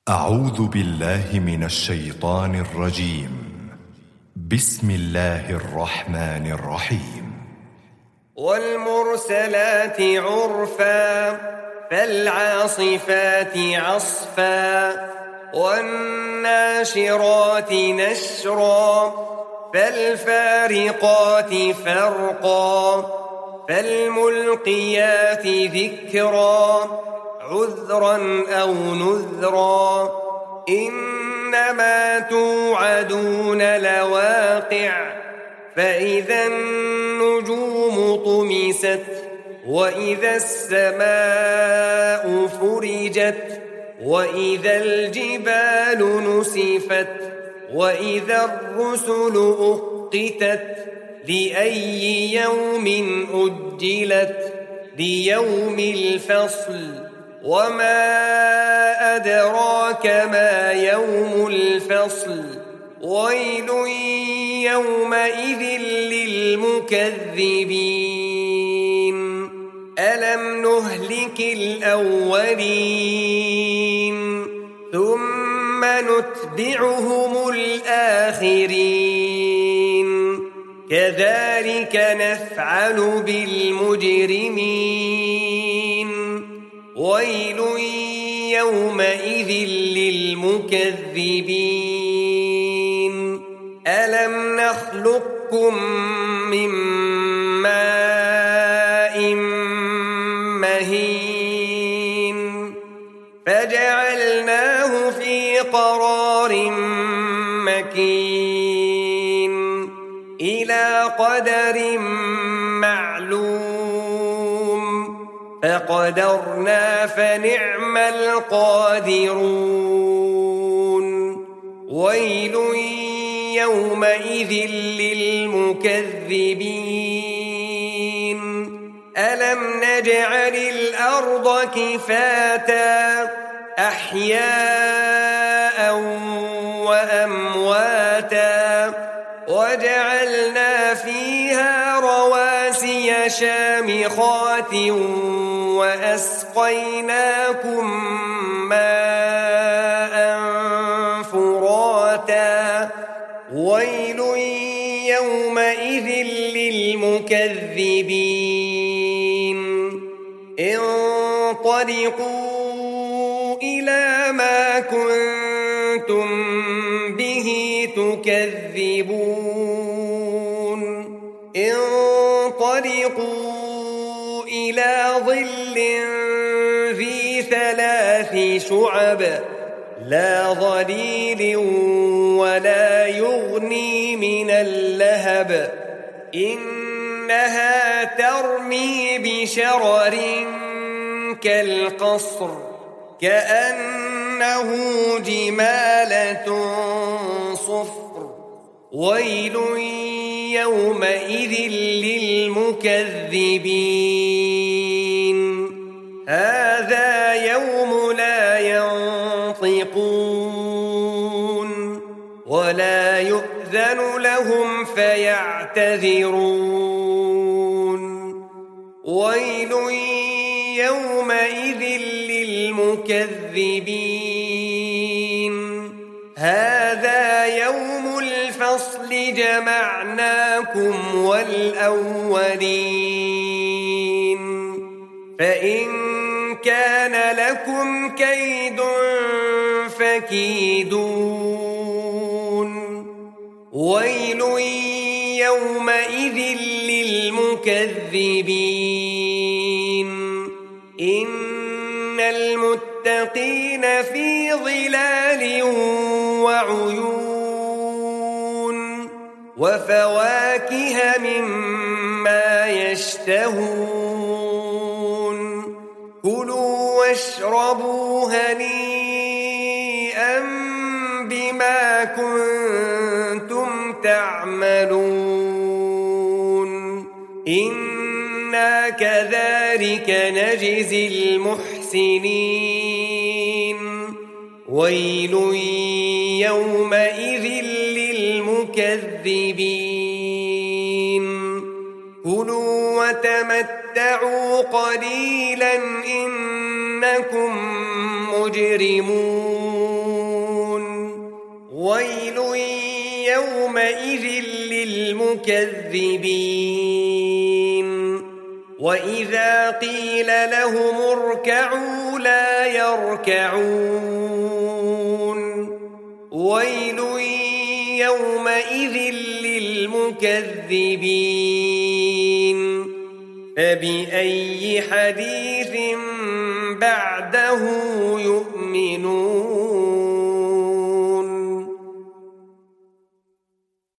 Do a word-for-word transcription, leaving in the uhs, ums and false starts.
أعوذ بالله من الشيطان الرجيم. بسم الله الرحمن الرحيم. والمرسلات عرفا فالعاصفات عصفا والناشرات نشرا فالفارقات فرقا فالملقيات ذكرا عذرا أو نذرا إنما توعدون لواقع فإذا النجوم طمست وإذا السماء فرجت وإذا الجبال نسفت وإذا الرسل أقتت لأي يوم أجلت ليوم الفصل وما أدراك ما يوم الفصل ويل يومئذ للمكذبين ألم نهلك الأولين ثم نتبعهم الآخرين كذلك نفعل بالمجرمين ويل يومئذ للمكذبين ألم نخلقكم من ماء مهين فجعلناه في قرار مكين إلى قدر معلوم فقدرنا فنعم القادرون ويل يومئذ للمكذبين ألم نجعل الأرض كفاتا أحياء وأمواتا وجعلنا فيها رواسي شامخات وأسقيناكم ماء فراتا ويل يومئذ للمكذبين انطلقوا إلى ما كنتم به تكذبون انطلقوا إلى ظل ذي ثلاث شعب لا ظليل ولا يغني من اللهب إنها ترمي بشرر كالقصر كأنه جمالة صفر ويل يومئذ للمكذبين هذا يوم لا ينطقون ولا يؤذن لهم فيعتذرون ويل يومئذ للمكذبين هذا يوم الفصل جمعناكم والأولين فإن كان لكم كيد فكيدون ويل يومئذ للمكذبين إن المتقين في ظلال وعيون وفواكه مما يشتهون كلوا واشربوا هنيئا بما كنتم تعملون إنا كذلك نجزي المحسنين ويل يومئذ للمكذبين كلوا وتمتعوا قليلا إنكم مجرمون يومئذ للمكذبين وإذا قيل لهم اركعوا لا يركعون ويل يومئذ للمكذبين فبأي حديث بعده يؤمنون